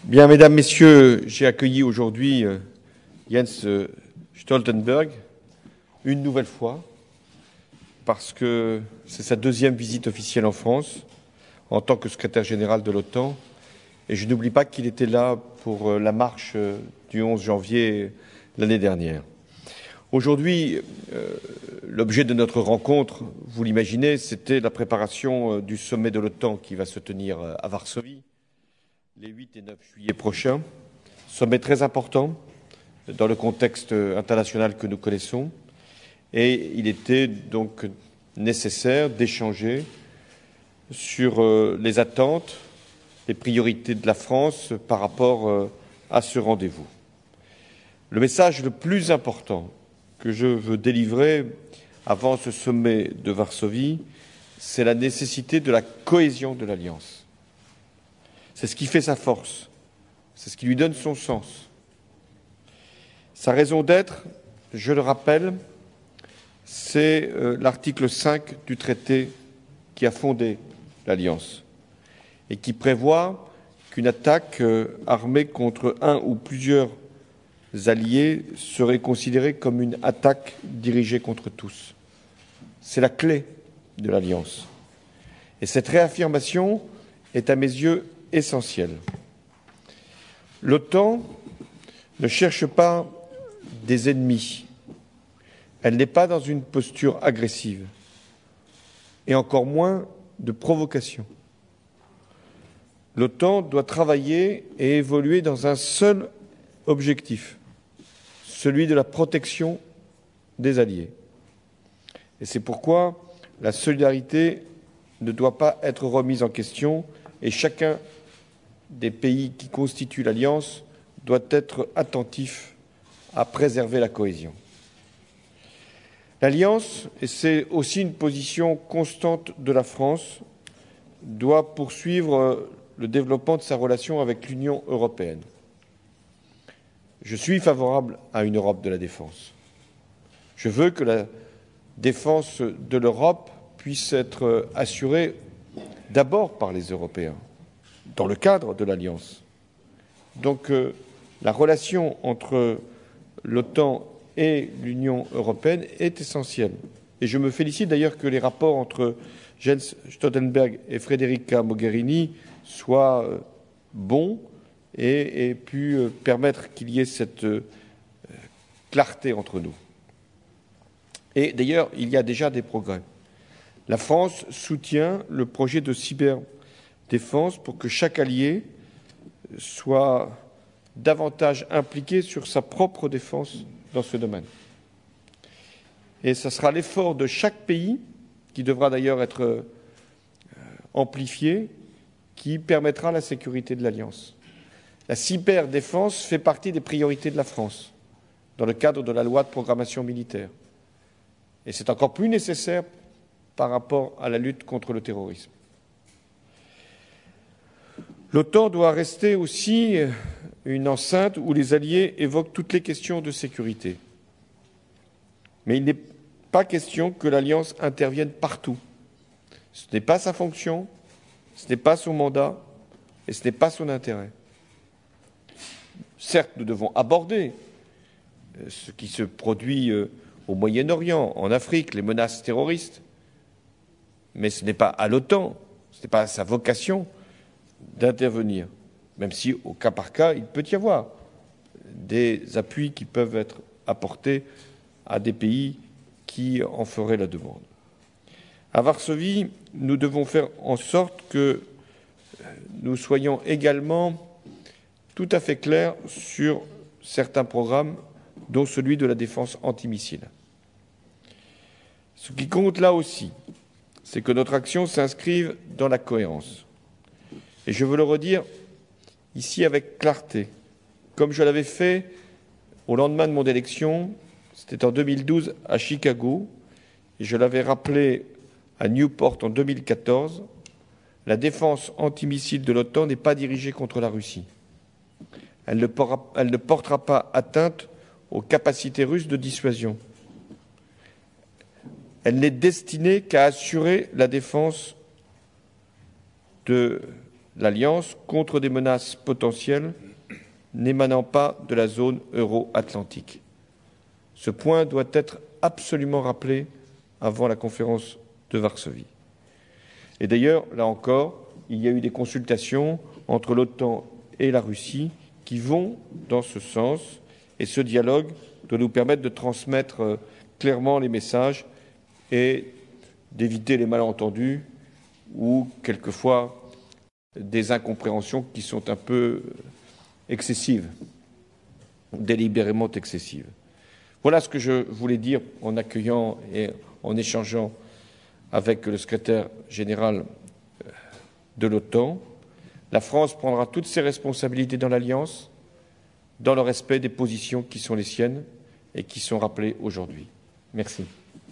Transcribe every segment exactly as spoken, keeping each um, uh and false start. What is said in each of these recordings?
Bien, mesdames, messieurs, j'ai accueilli aujourd'hui euh, Jens Stoltenberg une nouvelle fois parce que c'est sa deuxième visite officielle en France en tant que secrétaire général de l'OTAN. Et je n'oublie pas qu'il était là pour euh, la marche euh, du onze janvier l'année dernière. Aujourd'hui, euh, l'objet de notre rencontre, vous l'imaginez, c'était la préparation euh, du sommet de l'OTAN qui va se tenir euh, à Varsovie les huit et neuf juillet prochains. Sommet très important dans le contexte international que nous connaissons. Et il était donc nécessaire d'échanger sur euh, les attentes, les priorités de la France par rapport euh, à ce rendez-vous. Le message le plus important que je veux délivrer avant ce sommet de Varsovie, c'est la nécessité de la cohésion de l'Alliance. C'est ce qui fait sa force, c'est ce qui lui donne son sens. Sa raison d'être, je le rappelle, c'est euh, l'article cinq du traité qui a fondé l'Alliance et qui prévoit qu'une attaque euh, armée contre un ou plusieurs alliés serait considérée comme une attaque dirigée contre tous. C'est la clé de l'Alliance. Et cette réaffirmation est à mes yeux essentielle. L'OTAN ne cherche pas des ennemis. Elle n'est pas dans une posture agressive et encore moins de provocation. L'OTAN doit travailler et évoluer dans un seul objectif, celui de la protection des alliés. Et c'est pourquoi la solidarité ne doit pas être remise en question et chacun des pays qui constituent l'Alliance doit être attentif à préserver la cohésion. L'Alliance, et c'est aussi une position constante de la France, doit poursuivre le développement de sa relation avec l'Union européenne. Je suis favorable à une Europe de la défense. Je veux que la défense de l'Europe puisse être assurée d'abord par les Européens, dans le cadre de l'Alliance. Donc euh, la relation entre l'OTAN et l'Union européenne est essentielle. Et je me félicite d'ailleurs que les rapports entre Jens Stoltenberg et Federica Mogherini soient euh, bons et aient pu euh, permettre qu'il y ait cette euh, clarté entre nous. Et d'ailleurs, il y a déjà des progrès. La France soutient le projet de cyberdéfense pour que chaque allié soit davantage impliqué sur sa propre défense dans ce domaine. Et ce sera l'effort de chaque pays, qui devra d'ailleurs être euh, amplifié, qui permettra la sécurité de l'Alliance. La cyberdéfense fait partie des priorités de la France, dans le cadre de la loi de programmation militaire. Et c'est encore plus nécessaire par rapport à la lutte contre le terrorisme. L'OTAN doit rester aussi une enceinte où les alliés évoquent toutes les questions de sécurité. Mais il n'est pas question que l'Alliance intervienne partout. Ce n'est pas sa fonction, ce n'est pas son mandat et ce n'est pas son intérêt. Certes, nous devons aborder ce qui se produit au Moyen-Orient, en Afrique, les menaces terroristes, mais ce n'est pas à l'OTAN, ce n'est pas à sa vocation d'intervenir, même si, au cas par cas, il peut y avoir des appuis qui peuvent être apportés à des pays qui en feraient la demande. À Varsovie, nous devons faire en sorte que nous soyons également tout à fait clairs sur certains programmes, dont celui de la défense antimissile. Ce qui compte là aussi, c'est que notre action s'inscrive dans la cohérence. Et je veux le redire ici avec clarté, comme je l'avais fait au lendemain de mon élection, c'était en deux mille douze à Chicago, et je l'avais rappelé à Newport en deux mille quatorze, la défense antimissile de l'OTAN n'est pas dirigée contre la Russie. Elle ne portera, elle ne portera pas atteinte aux capacités russes de dissuasion. Elle n'est destinée qu'à assurer la défense de l'Alliance contre des menaces potentielles n'émanant pas de la zone euro-atlantique. Ce point doit être absolument rappelé avant la conférence de Varsovie. Et d'ailleurs, là encore, il y a eu des consultations entre l'OTAN et la Russie qui vont dans ce sens, et ce dialogue doit nous permettre de transmettre clairement les messages et d'éviter les malentendus ou quelquefois des incompréhensions qui sont un peu excessives, délibérément excessives. Voilà ce que je voulais dire en accueillant et en échangeant avec le secrétaire général de l'OTAN. La France prendra toutes ses responsabilités dans l'Alliance, dans le respect des positions qui sont les siennes et qui sont rappelées aujourd'hui. Merci.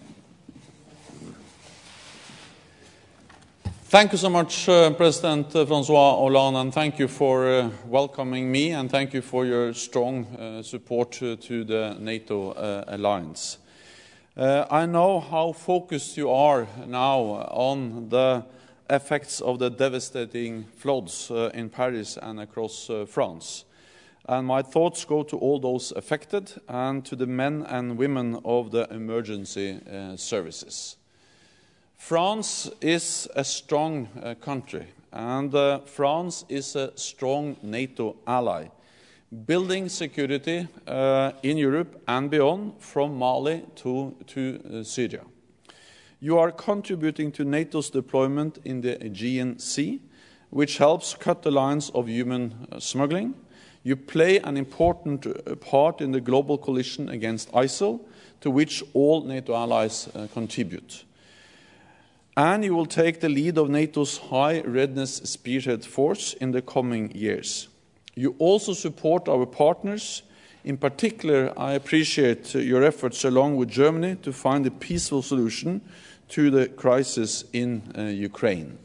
Thank you so much, uh, President uh, Francois Hollande, and thank you for uh, welcoming me, and thank you for your strong uh, support uh, to the NATO uh, alliance. Uh, I know how focused you are now on the effects of the devastating floods uh, in Paris and across uh, France. And my thoughts go to all those affected and to the men and women of the emergency uh, services. France is a strong uh, country, and uh, France is a strong NATO ally, building security uh, in Europe and beyond, from Mali to, to uh, Syria. You are contributing to NATO's deployment in the Aegean Sea, which helps cut the lines of human uh, smuggling. You play an important uh, part in the global coalition against ISIL, to which all NATO allies uh, contribute. And you will take the lead of NATO's High Readiness Spearhead Force in the coming years. You also support our partners. In particular, I appreciate your efforts along with Germany to find a peaceful solution to the crisis in uh, Ukraine.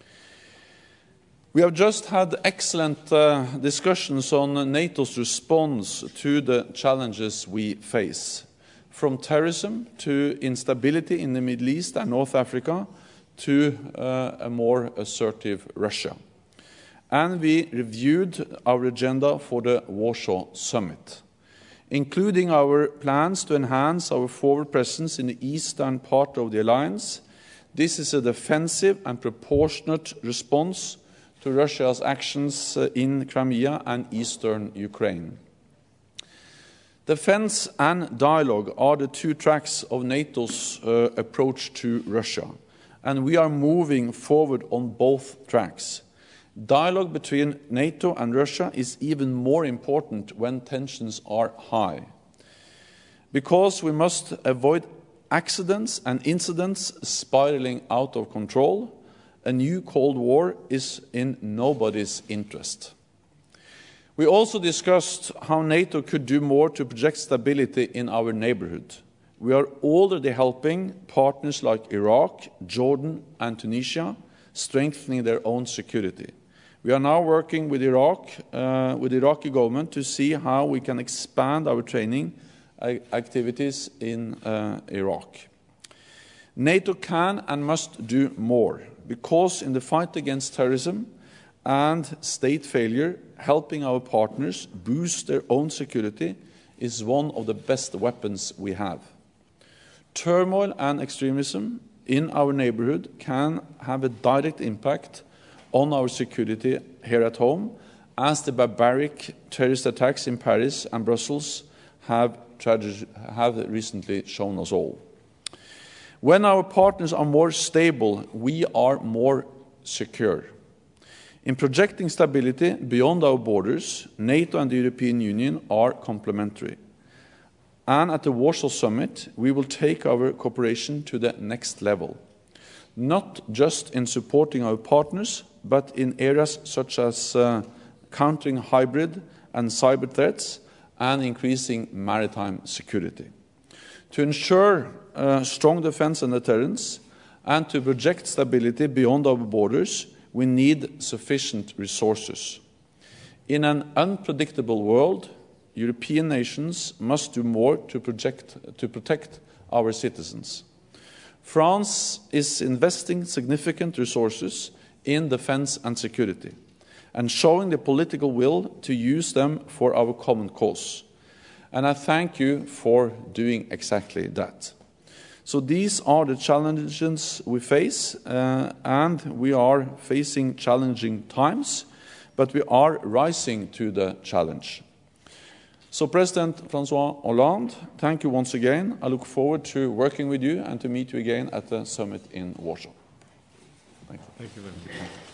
We have just had excellent uh, discussions on NATO's response to the challenges we face, from terrorism to instability in the Middle East and North Africa, to uh, a more assertive Russia. And we reviewed our agenda for the Warsaw Summit, including our plans to enhance our forward presence in the eastern part of the alliance. This is a defensive and proportionate response to Russia's actions uh, in Crimea and eastern Ukraine. Defense and dialogue are the two tracks of NATO's uh, approach to Russia, and we are moving forward on both tracks. Dialogue between NATO and Russia is even more important when tensions are high, because we must avoid accidents and incidents spiraling out of control. A new Cold War is in nobody's interest. We also discussed how NATO could do more to project stability in our neighborhood. We are already helping partners like Iraq, Jordan, and Tunisia, strengthening their own security. We are now working with Iraq, uh, with the Iraqi government, to see how we can expand our training activities in uh, Iraq. NATO can and must do more, because in the fight against terrorism and state failure, helping our partners boost their own security is one of the best weapons we have. Turmoil and extremism in our neighborhood can have a direct impact on our security here at home, as the barbaric terrorist attacks in Paris and Brussels have, have recently shown us all. When our partners are more stable, we are more secure. In projecting stability beyond our borders, NATO and the European Union are complementary. And at the Warsaw Summit, we will take our cooperation to the next level, not just in supporting our partners, but in areas such as uh, countering hybrid and cyber threats and increasing maritime security. To ensure uh, strong defense and deterrence, and to project stability beyond our borders, we need sufficient resources. In an unpredictable world, European nations must do more to, project, to protect our citizens. France is investing significant resources in defense and security, and showing the political will to use them for our common cause. And I thank you for doing exactly that. So these are the challenges we face, uh, and we are facing challenging times, but we are rising to the challenge. So President François Hollande, thank you once again. I look forward to working with you and to meet you again at the summit in Warsaw. Thank you. Thank you very much.